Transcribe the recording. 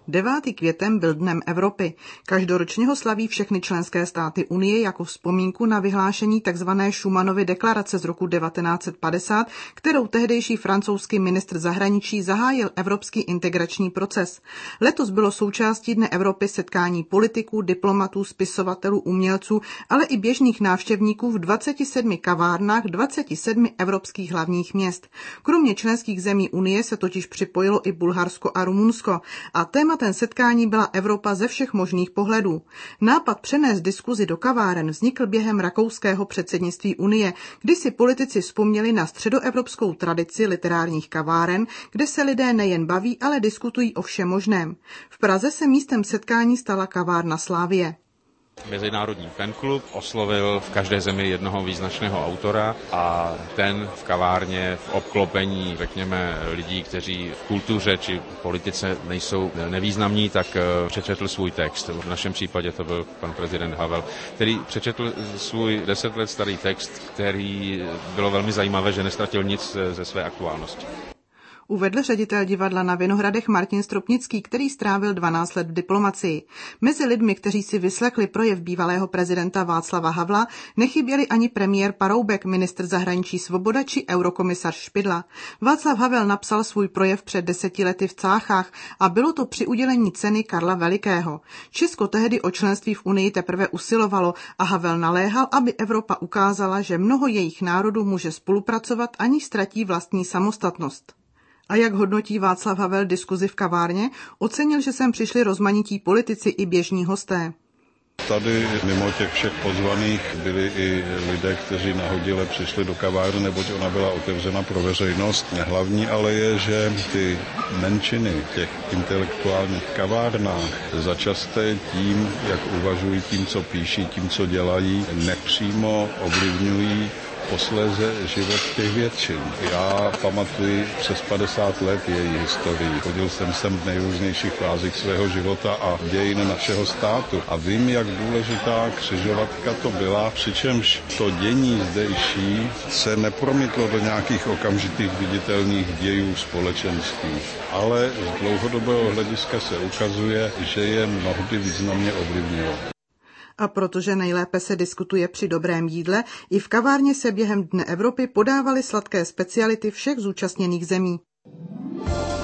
9. květen byl Dnem Evropy. Každoročně ho slaví všechny členské státy Unie jako vzpomínku na vyhlášení tzv. Schumannovy deklarace z roku 1950, kterou tehdejší francouzský ministr zahraničí zahájil evropský integrační proces. Letos bylo součástí Dne Evropy setkání politiků, diplomatů, spisovatelů, umělců, ale i běžných návštěvníků v 27 kavárnách 27 evropských hlavních měst. Kromě členských zemí Unie se totiž připojilo i Bulharsko a Rumunsko a tématem setkání byla Evropa ze všech možných pohledů. Nápad přenést diskuzi do kaváren vznikl během rakouského předsednictví Unie, kdy si politici vzpomněli na středoevropskou tradici literárních kaváren, kde se lidé nejen baví, ale diskutují o všem možném. V Praze se místem setkání stala kavárna Slavie. Mezinárodní fanklub oslovil v každé zemi jednoho význačného autora a ten v kavárně v obklopení, řekněme, lidí, kteří v kultuře či v politice nejsou nevýznamní, tak přečetl svůj text. V našem případě to byl pan prezident Havel, který přečetl svůj 10 let starý text, který bylo velmi zajímavé, že nestratil nic ze své aktuálnosti. Uvedl ředitel divadla na Vinohradech Martin Stropnický, který strávil 12 let v diplomacii. Mezi lidmi, kteří si vyslechli projev bývalého prezidenta Václava Havla, nechyběli ani premiér Paroubek, ministr zahraničí Svoboda či eurokomisař Špidla. Václav Havel napsal svůj projev před 10 lety v Cáchách a bylo to při udělení ceny Karla Velikého. Česko tehdy o členství v Unii teprve usilovalo a Havel naléhal, aby Evropa ukázala, že mnoho jejich národů může spolupracovat, aniž ztratí vlastní samostatnost. A jak hodnotí Václav Havel diskuzi v kavárně? Ocenil, že sem přišli rozmanití politici i běžní hosté. Tady mimo těch všech pozvaných byli i lidé, kteří nahodile přišli do kavárny, neboť ona byla otevřena pro veřejnost. Hlavní ale je, že ty menšiny těch intelektuálních kavárnách začasté tím, jak uvažují, tím, co píší, tím, co dělají, nepřímo ovlivňují posléze život těch většin. Já pamatuji přes 50 let její historii. Chodil jsem sem v nejrůznějších fázích svého života a dějin našeho státu. A vím, jak důležitá křižovatka to byla, přičemž to dění zdejší se nepromítlo do nějakých okamžitých viditelných dějů společenství. Ale z dlouhodobého hlediska se ukazuje, že je mnohdy významně ovlivnilo. A protože nejlépe se diskutuje při dobrém jídle, i v kavárně se během Dne Evropy podávaly sladké speciality všech zúčastněných zemí.